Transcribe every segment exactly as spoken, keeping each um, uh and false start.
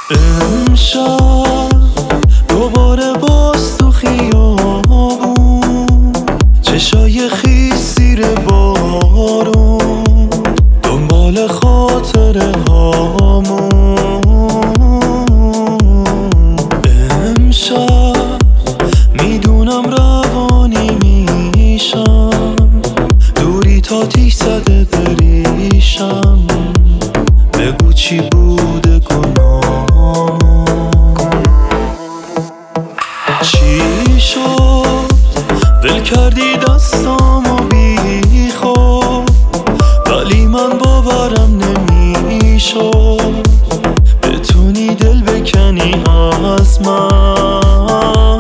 امشب دوباره باز تو خیابون، چشای خیس زیر بارون، دنبال خاطره هامون. امشب میدونم روانی میشم، دوری تا تیش زده بریشم. بگو چی بوده گناهامون، چی شد ول کردی دستامو بی خود، ولی من باورم نمیشد بتونی دل بکنی از من.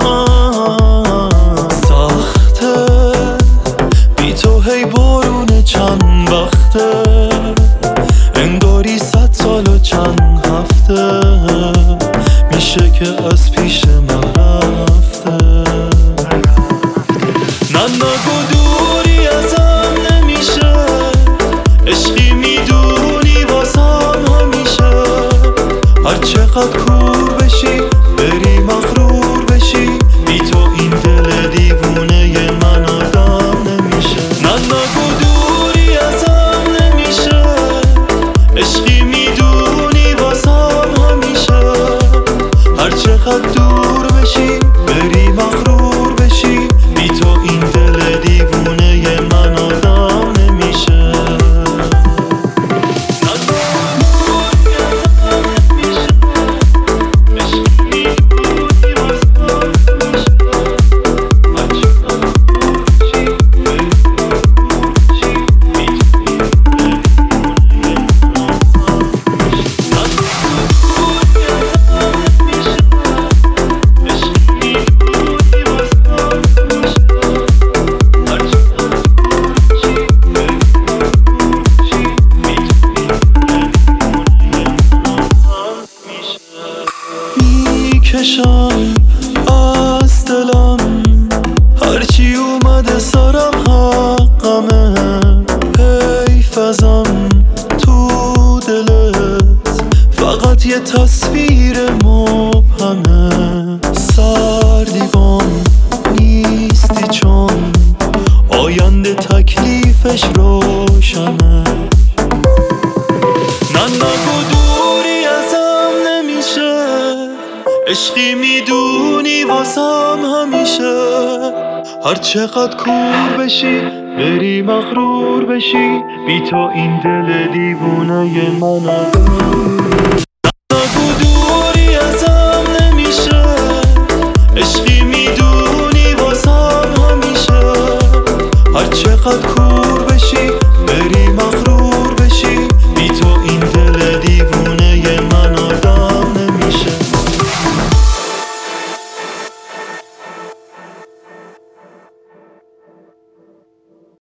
سخته بی تو هی بارون چند وقته، انگاری صد سال و چند هفته میشه که از پیش من رفته. نه نگو دوری ازم نمیشه، عشقی میدونی واسم همیشه. هر چقدر کور بشی بری مغرور بشی، بی تو این دل دیوونه من آدم نمیشه. نه نگو دوری ازم نمیشه، عشقی میدونی واسم همیشه. هر چقدر دور بشی بری مغرور بشی، بی تو این دل دیوونه من آدم نمیشه. میکشم از دلم هرچی اومده سرم حقمه. حیف ازم تو دلت فقط یه تصویر مبهمه. سردیوان نیستی چون آینده تکلیفش روشنه. نه نگو دوری ازم نمیشه، عشقی میدونی واسم همیشه. هر چقدر کور بشی بری مغرور بشی، بی تو این دل دیوونه من آدم. نگو دوری ازم نمیشه، عشقی میدونی واسم همیشه. هر چقدر کور بشی بری